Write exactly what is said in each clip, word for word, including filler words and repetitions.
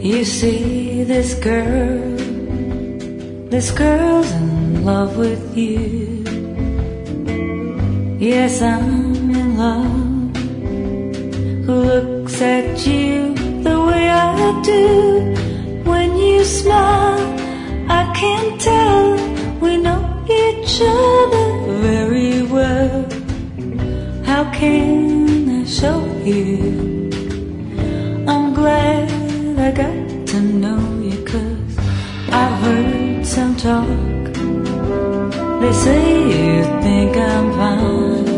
You see this girl, this girl's in love with you. Yes, I'm in love. Who looks at you the way I do? When you smile, I can tell we know each other very well. How can I show you? I'm glad I got to know you, 'cause I've heard some talk. They say you think I'm fine.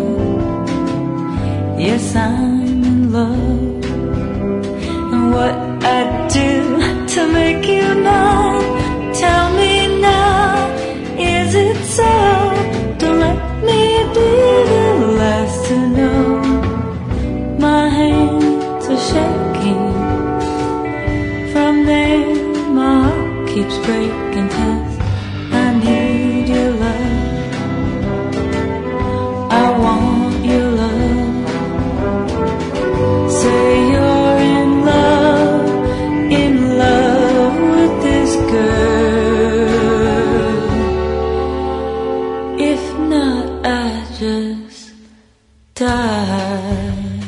Yes, I'm in love. And what I'd do to make you mine, tell me now, is it so? Don't let me be the last to know. My hands are shaking. From there my heart keeps breaking, 'cause I need your love. I want your love. Say you're in love, in love with this girl. If not, I just die.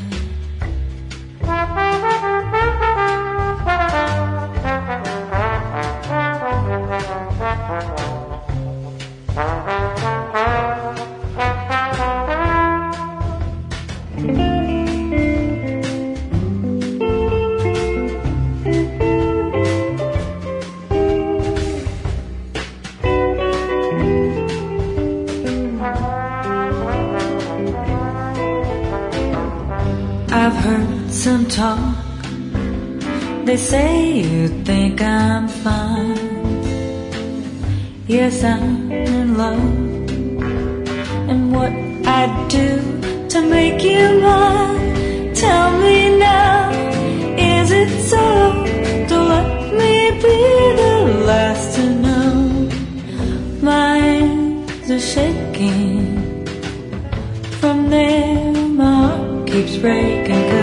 I've heard some talk. They say you think I'm fine. Yes, I'm in love. And what I'd do to make you mine, tell me now, is it so? Don't let me be the last to know. My hands are shaking. From there my heart keeps breaking.